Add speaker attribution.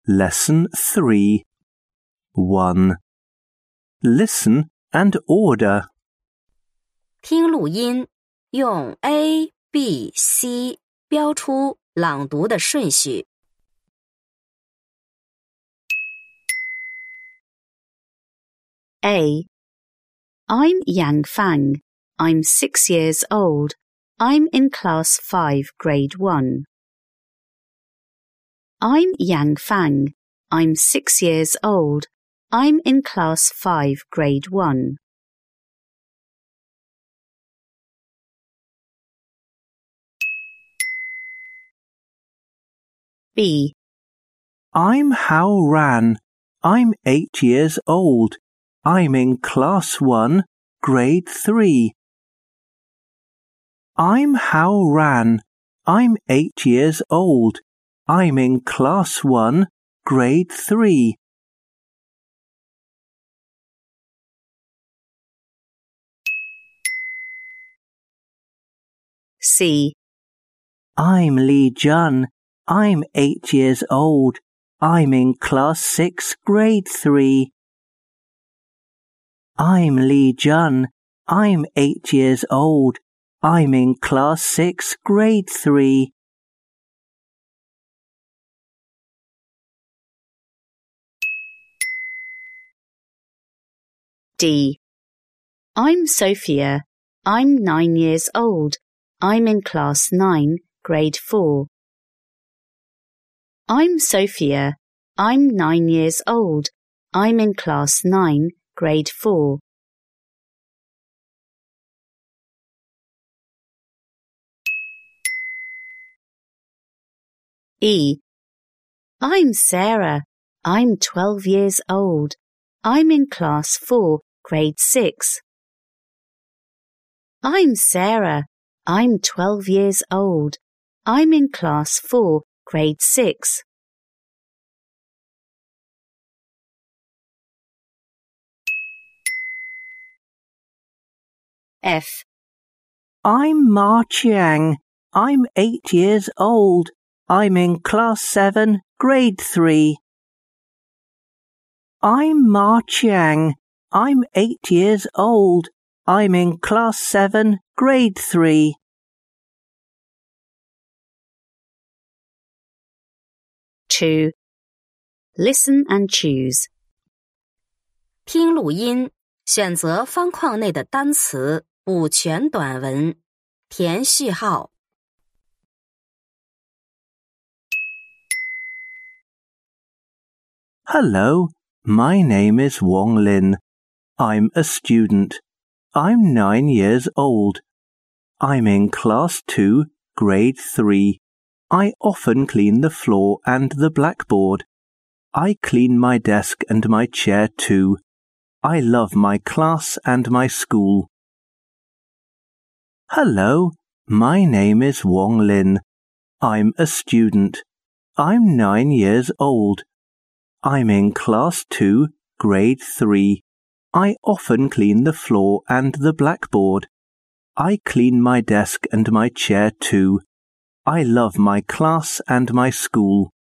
Speaker 1: Lesson 3. 1. Listen and order.
Speaker 2: 听录音，用 A、B、C 标出朗读的顺序。
Speaker 3: A. I'm Yang Fang. I'm 6 years old. I'm in class 5, grade 1. I'm Yang Fang. I'm 6 years old. I'm in class 5, grade 1. B.
Speaker 1: I'm Hao Ran. I'm 8 years old. I'm in class 1, grade 3. I'm Hao Ran. I'm 8 years old. I'm in class 1, grade 3.
Speaker 3: C.
Speaker 1: I'm Li Jun. I'm 8 years old. I'm in class 6, grade 3. I'm Li Jun. I'm 8 years old. I'm in class 6, grade 3.
Speaker 3: D. I'm Sophia. I'm 9 years old. I'm in class 9, grade 4. I'm Sophia. I'm 9 years old. I'm in class 9, grade 4. E. I'm Sarah. I'm 12 years old. I'm in class 4, grade 6. I'm Sarah. I'm 12 years old. I'm in class 4, grade 6. F.
Speaker 1: I'm Ma Chiang. I'm 8 years old. I'm in class 7, grade 3. I'm Ma Chiang. I'm 8 years old. I'm in class 7, grade 3.
Speaker 3: Two. Listen and choose.
Speaker 2: 听录音，选择方框内的单词，补全短文，填序号。
Speaker 1: Hello, my name is Wong Lin. I'm a student. I'm 9 years old. I'm in class 2, grade 3. I often clean the floor and the blackboard. I clean my desk and my chair too. I love my class and my school. Hello, my name is Wong Lin. I'm a student. I'm 9 years old. I'm in class 2, grade 3. I often clean the floor and the blackboard. I clean my desk and my chair too. I love my class and my school.